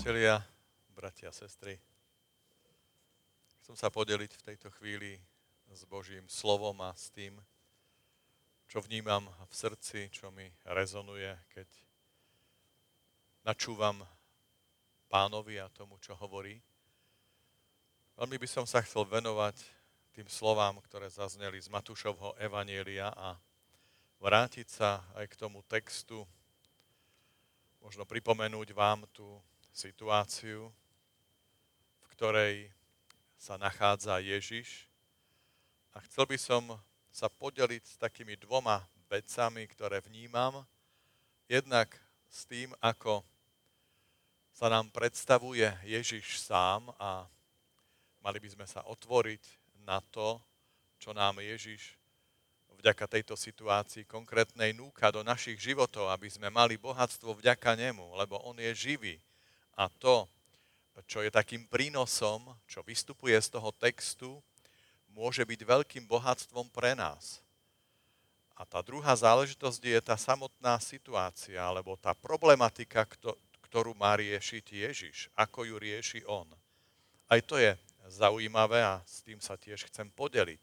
Priatelia, bratia a sestry, chcem sa podeliť v tejto chvíli s Božím slovom a s tým, čo vnímam v srdci, čo mi rezonuje, keď načúvam Pánovi a tomu, čo hovorí. Veľmi by som sa chcel venovať tým slovám, ktoré zazneli z Matúšovho evanjelia a vrátiť sa aj k tomu textu, možno pripomenúť vám tú situáciu, v ktorej sa nachádza Ježiš. A chcel by som sa podeliť s takými dvoma vecami, ktoré vnímam. Jednak s tým, ako sa nám predstavuje Ježiš sám a mali by sme sa otvoriť na to, čo nám Ježiš vďaka tejto situácii konkrétnej núka do našich životov, aby sme mali bohatstvo vďaka nemu, lebo on je živý. A to, čo je takým prínosom, čo vystupuje z toho textu, môže byť veľkým bohatstvom pre nás. A tá druhá záležitosť je tá samotná situácia, alebo tá problematika, ktorú má riešiť Ježiš, ako ju rieši on. Aj to je zaujímavé a s tým sa tiež chcem podeliť.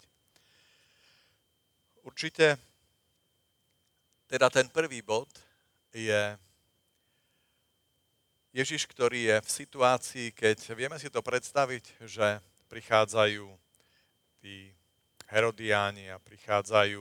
Určite, teda ten prvý bod je Ježiš, ktorý je v situácii, keď vieme si to predstaviť, že prichádzajú tí Herodiáni a prichádzajú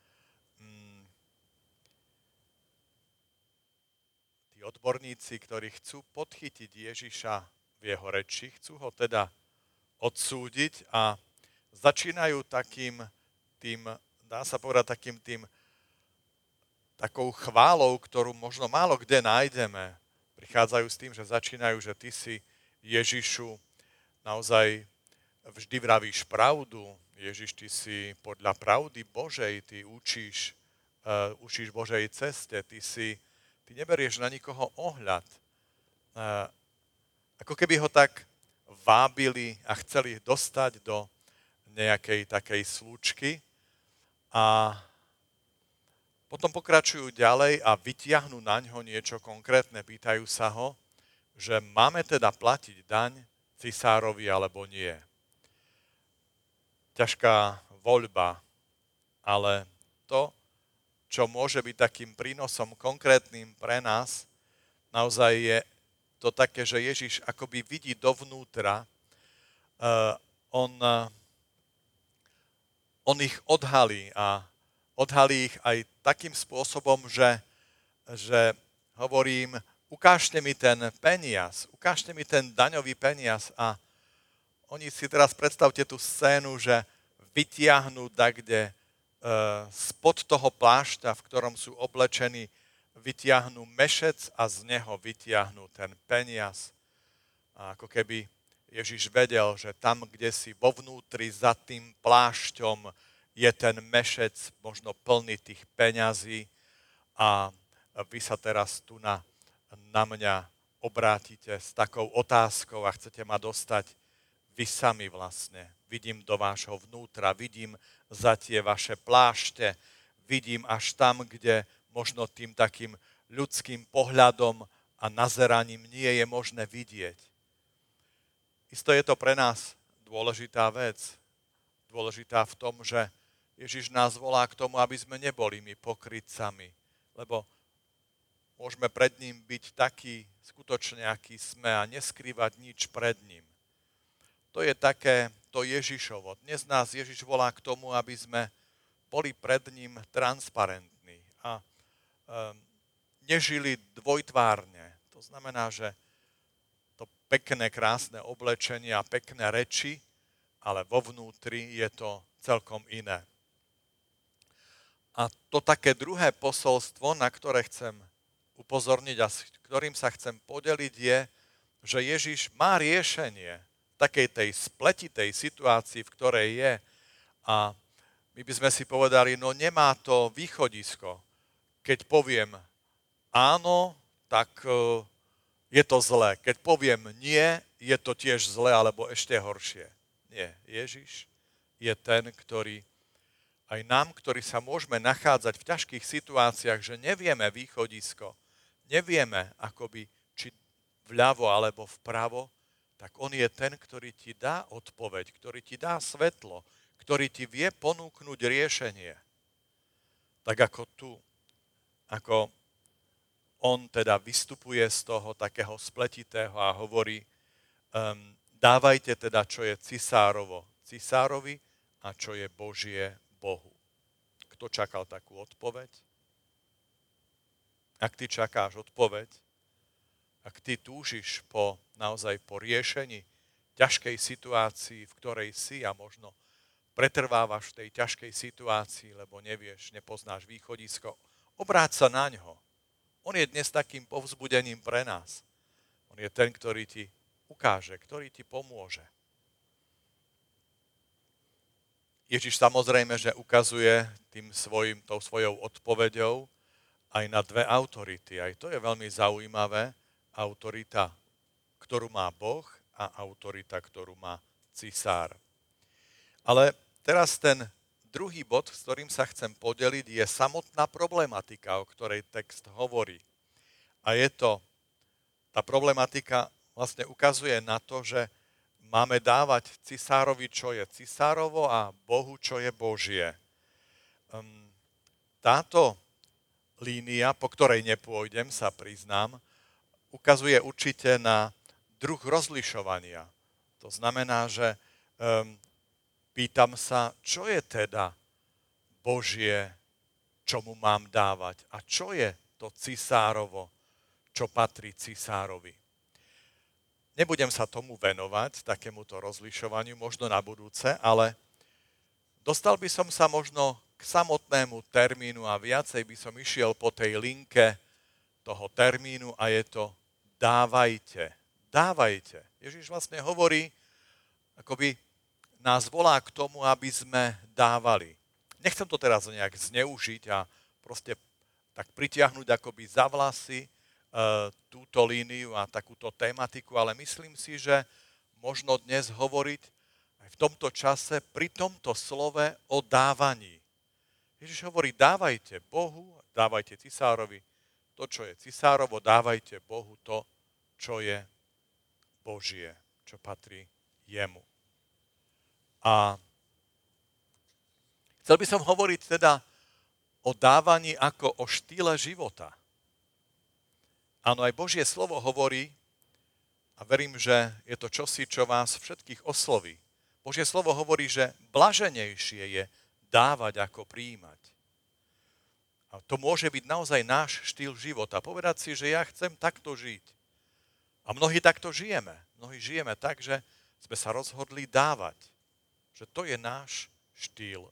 tí odborníci, ktorí chcú podchytiť Ježiša v jeho reči, chcú ho teda odsúdiť a začínajú takým tým, dá sa povedať, takou chválou, ktorú možno málo kde nájdeme. Prichádzajú s tým, že začínajú, že ty si Ježišu naozaj vždy vravíš pravdu. Ježiš, ty si podľa pravdy Božej, ty učíš Božej ceste, ty neberieš na nikoho ohľad. Ako keby ho tak vábili a chceli dostať do nejakej takej slúčky a potom pokračujú ďalej a vytiahnu na ňo niečo konkrétne. Pýtajú sa ho, že máme teda platiť daň cisárovi alebo nie. Ťažká voľba, ale to, čo môže byť takým prínosom konkrétnym pre nás, naozaj je to také, že Ježiš akoby vidí dovnútra, on ich odhalí a odhalí ich aj takým spôsobom, že hovorím, ukážte mi ten peniaz, ukážte mi ten daňový peniaz a oni si teraz predstavte tú scénu, že vytiahnu kde spod toho plášťa, v ktorom sú oblečení, vytiahnu mešec a z neho vytiahnu ten peniaz. A ako keby Ježiš vedel, že tam, kde si vo vnútri za tým plášťom je ten mešec možno plný tých peňazí a vy sa teraz tu na mňa obrátite s takou otázkou a chcete ma dostať vy sami vlastne. Vidím do vášho vnútra, vidím za tie vaše plášte, vidím až tam, kde možno tým takým ľudským pohľadom a nazeraním nie je možné vidieť. Isto je to pre nás dôležitá vec. Dôležitá v tom, že Ježiš nás volá k tomu, aby sme neboli my pokrytcami, lebo môžeme pred ním byť taký skutočne, aký sme a neskrývať nič pred ním. To je také to Ježišovo. Dnes nás Ježiš volá k tomu, aby sme boli pred ním transparentní a nežili dvojtvárne. To znamená, že to pekné, krásne oblečenie a pekné reči, ale vo vnútri je to celkom iné. A to také druhé posolstvo, na ktoré chcem upozorniť a s ktorým sa chcem podeliť, je, že Ježiš má riešenie takej tej spletitej situácii, v ktorej je. A my by sme si povedali, no nemá to východisko. Keď poviem áno, tak je to zlé. Keď poviem nie, je to tiež zlé, alebo ešte horšie. Nie, Ježiš je ten, ktorý aj nám, ktorí sa môžeme nachádzať v ťažkých situáciách, že nevieme východisko, nevieme akoby, či vľavo alebo vpravo, tak on je ten, ktorý ti dá odpoveď, ktorý ti dá svetlo, ktorý ti vie ponúknuť riešenie. Tak ako tu, ako on teda vystupuje z toho takého spletitého a hovorí, dávajte teda, čo je cisárovo cisárovi a čo je Božie Bohu. Kto čakal takú odpoveď? Ak ty čakáš odpoveď, ak ty túžiš naozaj po riešení ťažkej situácii, v ktorej si a možno pretrvávaš v tej ťažkej situácii, lebo nevieš, nepoznáš východisko, obráť sa na ňo. On je dnes takým povzbudením pre nás. On je ten, ktorý ti ukáže, ktorý ti pomôže. Ježiš samozrejme, že ukazuje tou svojou odpoveďou aj na dve autority. Aj to je veľmi zaujímavé. Autorita, ktorú má Boh a autorita, ktorú má cisár. Ale teraz ten druhý bod, s ktorým sa chcem podeliť, je samotná problematika, o ktorej text hovorí. A tá problematika vlastne ukazuje na to, že máme dávať cisárovi, čo je cisárovo a Bohu, čo je Božie. Táto línia, po ktorej nepôjdem, sa priznám, ukazuje určite na druh rozlišovania. To znamená, že pýtam sa, čo je teda Božie, čo mu mám dávať a čo je to cisárovo, čo patrí cisárovi. Nebudem sa tomu venovať, takémuto rozlišovaniu, možno na budúce, ale dostal by som sa možno k samotnému termínu a viacej by som išiel po tej linke toho termínu a je to dávajte. Dávajte. Ježiš vlastne hovorí, akoby nás volá k tomu, aby sme dávali. Nechcem to teraz nejak zneužiť a proste tak pritiahnuť akoby za vlasy túto líniu a takúto tematiku, ale myslím si, že možno dnes hovoriť aj v tomto čase, pri tomto slove o dávaní. Ježiš hovorí, dávajte Bohu, dávajte cisárovi to, čo je cisárovo, dávajte Bohu to, čo je Božie, čo patrí jemu. A chcel by som hovoriť teda o dávaní ako o štýle života. Áno, aj Božie slovo hovorí, a verím, že je to čosi, čo vás všetkých osloví. Božie slovo hovorí, že blaženejšie je dávať ako prijímať. A to môže byť naozaj náš štýl života. Povedať si, že ja chcem takto žiť. A mnohí takto žijeme. Mnohí žijeme tak, že sme sa rozhodli dávať. Že to je náš štýl.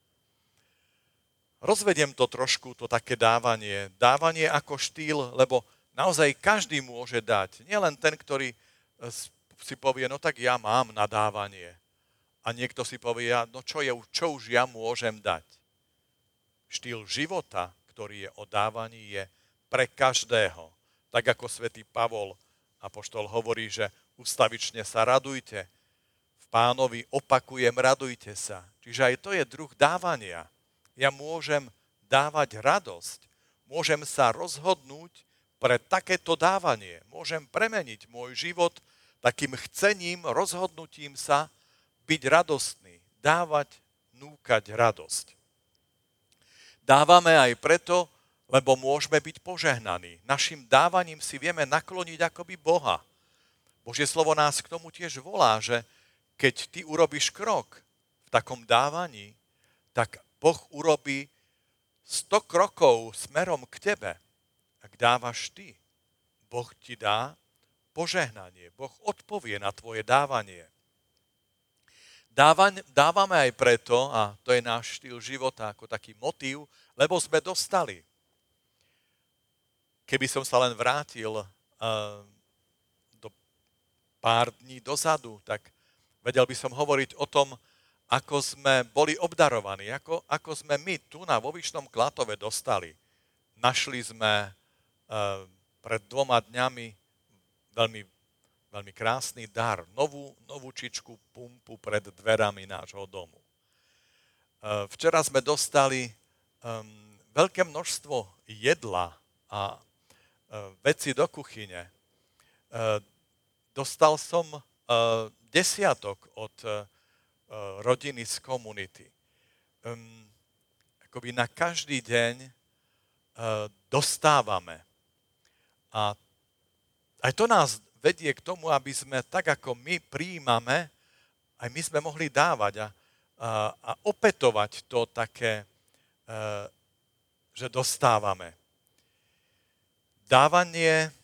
Rozvediem to trošku, to také dávanie. Dávanie ako štýl, lebo naozaj každý môže dať. Nielen ten, ktorý si povie, no tak ja mám na dávanie. A niekto si povie, no čo už ja môžem dať. Štýl života, ktorý je o dávaní, je pre každého. Tak ako svätý Pavol apoštol hovorí, že ustavične sa radujte, v Pánovi opakujem, radujte sa. Čiže aj to je druh dávania. Ja môžem dávať radosť, môžem sa rozhodnúť pre takéto dávanie, môžem premeniť môj život takým chcením, rozhodnutím sa byť radostný, dávať, núkať radosť. Dávame aj preto, lebo môžeme byť požehnaní. Našim dávaním si vieme nakloniť akoby Boha. Božie slovo nás k tomu tiež volá, že keď ty urobíš krok v takom dávaní, tak Boh urobí 100 krokov smerom k tebe. Ak dávaš ty, Boh ti dá požehnanie. Boh odpovie na tvoje dávanie. Dávame aj preto, a to je náš štýl života ako taký motív, lebo sme dostali. Keby som sa len vrátil do pár dní dozadu, tak vedel by som hovoriť o tom, ako sme boli obdarovaní, ako sme my tu vo Vyšnom Klatove dostali. Našli sme pred 2 dňami veľmi krásny dar, novúčičku pumpu pred dverami nášho domu. Včera sme dostali veľké množstvo jedla a veci do kuchyne. Dostal som desiatok od rodiny z komunity. Akoby na každý deň dostávame. A aj to nás vedie k tomu, aby sme tak, ako my prijímame, aj my sme mohli dávať a opätovať to také, že dostávame. Dávanie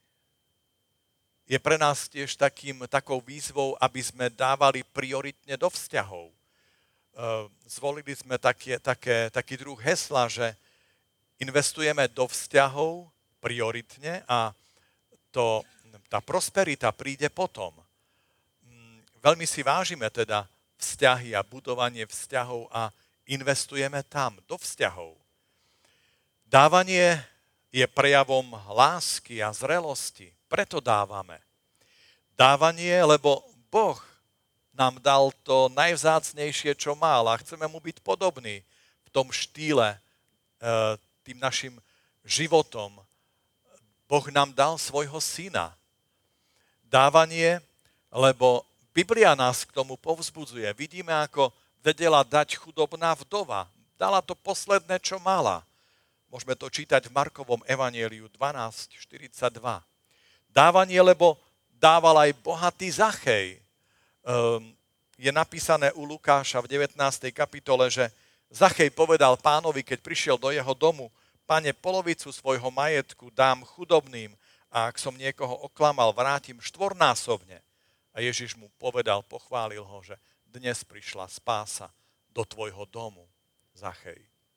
je pre nás tiež takou výzvou, aby sme dávali prioritne do vzťahov. Zvolili sme taký druh hesla, že investujeme do vzťahov prioritne a tá prosperita príde potom. Veľmi si vážime teda vzťahy a budovanie vzťahov a investujeme tam, do vzťahov. Dávanie je prejavom lásky a zrelosti, preto dávame. Dávanie, lebo Boh nám dal to najvzácnejšie, čo mal a chceme mu byť podobní v tom štýle, tým našim životom. Boh nám dal svojho syna. Dávanie, lebo Biblia nás k tomu povzbudzuje. Vidíme, ako vedela dať chudobná vdova. Dala to posledné, čo mala. Môžeme to čítať v Markovom evanjeliu 12:42. Dávanie, lebo dával aj bohatý Zachej. Je napísané u Lukáša v 19. kapitole, že Zachej povedal pánovi, keď prišiel do jeho domu: Pane, polovicu svojho majetku dám chudobným a ak som niekoho oklamal, vrátim štvornásobne. A Ježiš mu povedal, pochválil ho, že dnes prišla spása do tvojho domu, Zachej.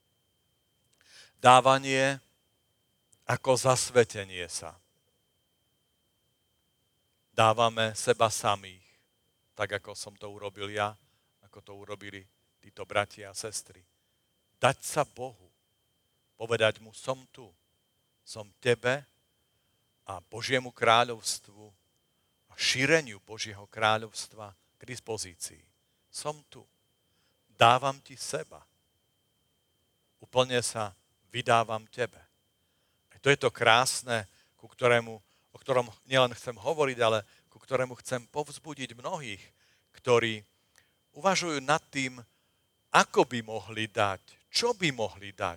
Dávanie ako zasvetenie sa. Dávame seba samých, tak ako som to urobil ja, ako to urobili títo bratia a sestry. Dať sa Bohu, povedať mu, som tu, som tebe a Božiemu kráľovstvu a šíreniu Božieho kráľovstva k dispozícii. Som tu, dávam ti seba, úplne sa vydávam tebe. A to je to krásne, o ktorom nielen chcem hovoriť, ale ku ktorému chcem povzbudiť mnohých, ktorí uvažujú nad tým, ako by mohli dať, čo by mohli dať.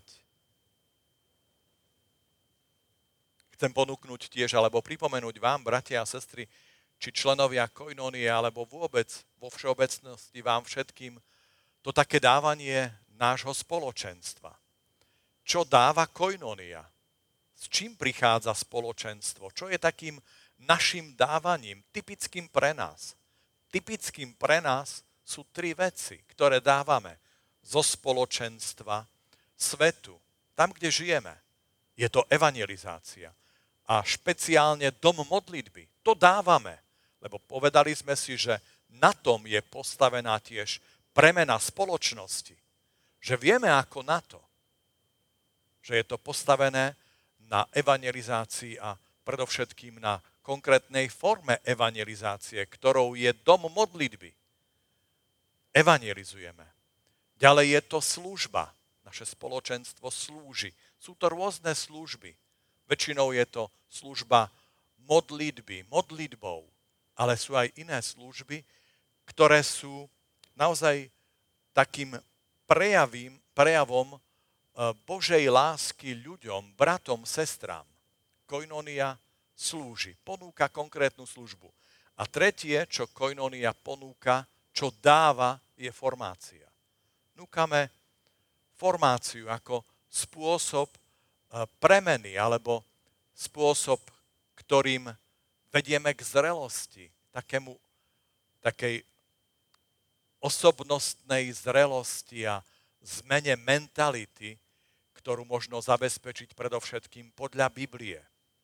Chcem ponúknuť tiež, alebo pripomenúť vám, bratia a sestry, či členovia Koinonie, alebo vôbec vo všeobecnosti vám všetkým, to také dávanie nášho spoločenstva. Čo dáva Koinonia? S čím prichádza spoločenstvo? Čo je takým našim dávaním, typickým pre nás? Typickým pre nás sú 3 veci, ktoré dávame zo spoločenstva svetu, tam, kde žijeme. Je to evangelizácia. A špeciálne dom modlitby. To dávame, lebo povedali sme si, že na tom je postavená tiež premena spoločnosti. Že vieme ako na to. Že je to postavené na evangelizácii a predovšetkým na konkrétnej forme evangelizácie, ktorou je dom modlitby. Evangelizujeme. Ďalej je to služba. Naše spoločenstvo slúži. Sú to rôzne služby. Väčšinou je to služba modlitbou, ale sú aj iné služby, ktoré sú naozaj takým prejavom Božej lásky ľuďom, bratom, sestrám. Koinonia slúži, ponúka konkrétnu službu. A tretie, čo Koinonia ponúka, čo dáva, je formácia. Núkame formáciu ako spôsob premeny alebo spôsob, ktorým vedieme k zrelosti, takej osobnostnej zrelosti a zmene mentality, ktorú možno zabezpečiť predovšetkým podľa Biblie.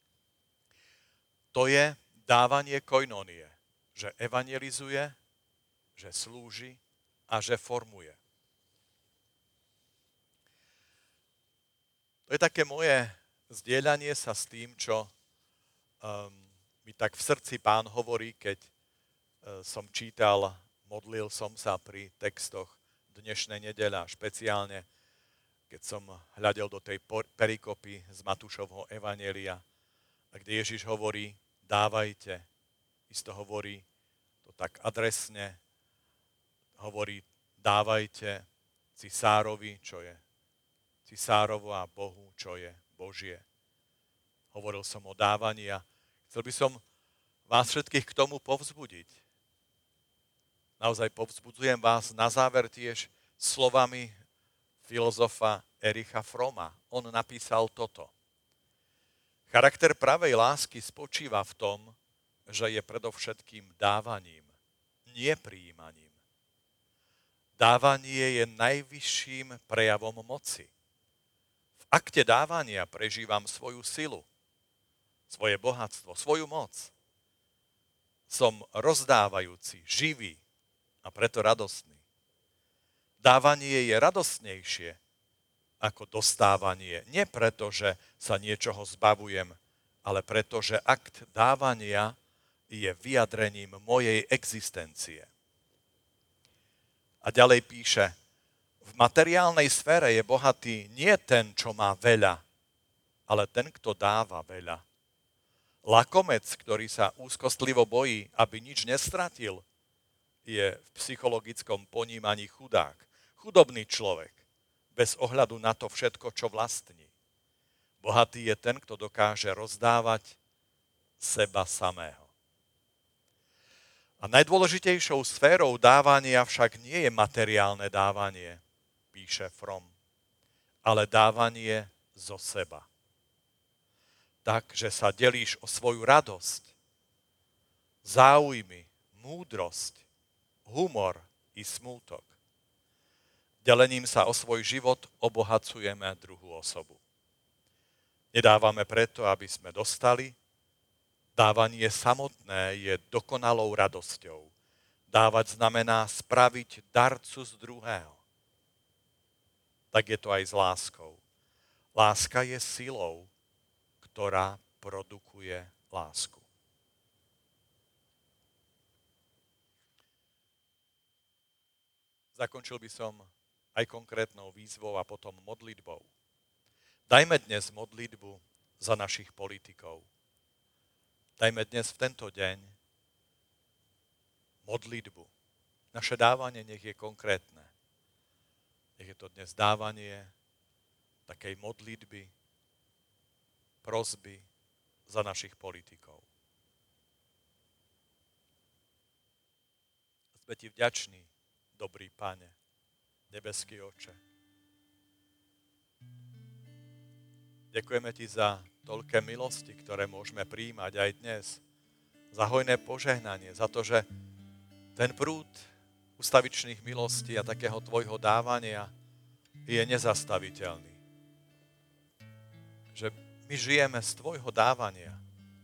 To je dávanie koinonie, že evangelizuje, že slúži a že formuje. To je také moje zdieľanie sa s tým, čo mi tak v srdci Pán hovorí, keď som čítal, modlil som sa pri textoch dnešnej nedele, špeciálne keď som hľadel do tej perikopy z Matúšovho evanjelia, kde Ježiš hovorí, dávajte. Isto hovorí to tak adresne, hovorí dávajte cisárovi, čo je cisárovo, a Bohu, čo je Božie. Hovoril som o dávaní a chcel by som vás všetkých k tomu povzbudiť. Naozaj povzbudzujem vás na záver tiež slovami filozofa Ericha Froma. On napísal toto. Charakter pravej lásky spočíva v tom, že je predovšetkým dávaním, nie prijímaním. Dávanie je najvyšším prejavom moci. V akte dávania prežívam svoju silu, svoje bohatstvo, svoju moc. Som rozdávajúci, živý a preto radostný. Dávanie je radostnejšie ako dostávanie. Nie preto, že sa niečoho zbavujem, ale preto, že akt dávania je vyjadrením mojej existencie. A ďalej píše, v materiálnej sfére je bohatý nie ten, čo má veľa, ale ten, kto dáva veľa. Lakomec, ktorý sa úzkostlivo bojí, aby nič nestratil, je v psychologickom ponímaní chudák. Chudobný človek, bez ohľadu na to všetko, čo vlastní. Bohatý je ten, kto dokáže rozdávať seba samého. A najdôležitejšou sférou dávania však nie je materiálne dávanie, píše Fromm, ale dávanie zo seba. Tak, že sa delíš o svoju radosť, záujmy, múdrosť, humor i smútok. Delením sa o svoj život obohacujeme druhú osobu. Nedávame preto, aby sme dostali. Dávanie samotné je dokonalou radosťou. Dávať znamená spraviť darcu z druhého. Tak je to aj s láskou. Láska je silou, ktorá produkuje lásku. Zakončil by som aj konkrétnou výzvou a potom modlitbou. Dajme dnes modlitbu za našich politikov. Dajme dnes v tento deň modlitbu. Naše dávanie nech je konkrétne. Nech je to dnes dávanie takej modlitby, prosby za našich politikov. Sme ti vďační, dobrý Pane, nebeský Oče. Ďakujeme ti za toľké milosti, ktoré môžeme prijímať aj dnes. Za hojné požehnanie, za to, že ten prúd ustavičných milostí a takého tvojho dávania je nezastaviteľný. Že my žijeme z tvojho dávania.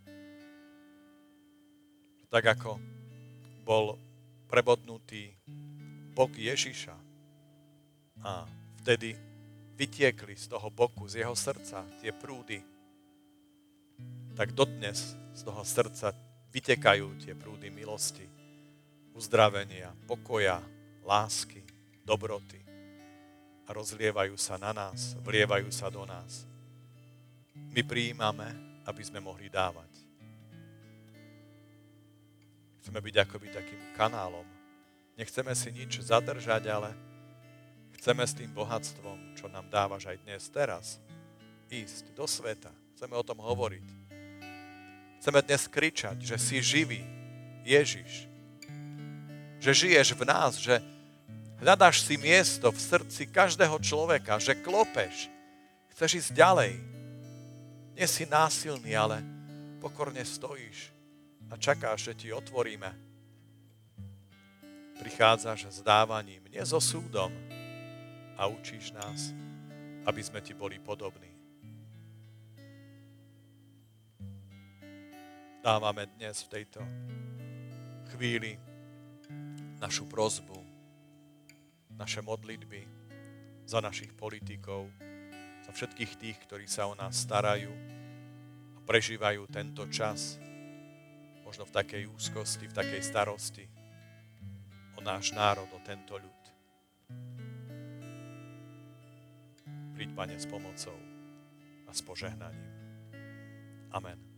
Tak ako bol prebodnutý bok Ježiša a vtedy vytiekli z toho boku, z jeho srdca tie prúdy, tak dodnes z toho srdca vytekajú tie prúdy milosti, uzdravenia, pokoja, lásky, dobroty a rozlievajú sa na nás, vlievajú sa do nás. My prijímame, aby sme mohli dávať. Chceme byť akoby takým kanálom. Nechceme si nič zadržať, ale chceme s tým bohatstvom, čo nám dávaš aj dnes, teraz, ísť do sveta. Chceme o tom hovoriť. Chceme dnes kričať, že si živý, Ježiš. Že žiješ v nás, že hľadáš si miesto v srdci každého človeka, že klopeš. Chceš ísť ďalej. Nie si násilný, ale pokorne stojíš a čakáš, že ti otvoríme. Prichádzaš s dávaním, nie so súdom, a učíš nás, aby sme ti boli podobní. Dávame dnes v tejto chvíli našu prosbu, naše modlitby za našich politikov, za všetkých tých, ktorí sa o nás starajú a prežívajú tento čas, možno v takej úzkosti, v takej starosti o náš národ, o tento ľud. Príď, Pane, s pomocou a s požehnaním. Amen.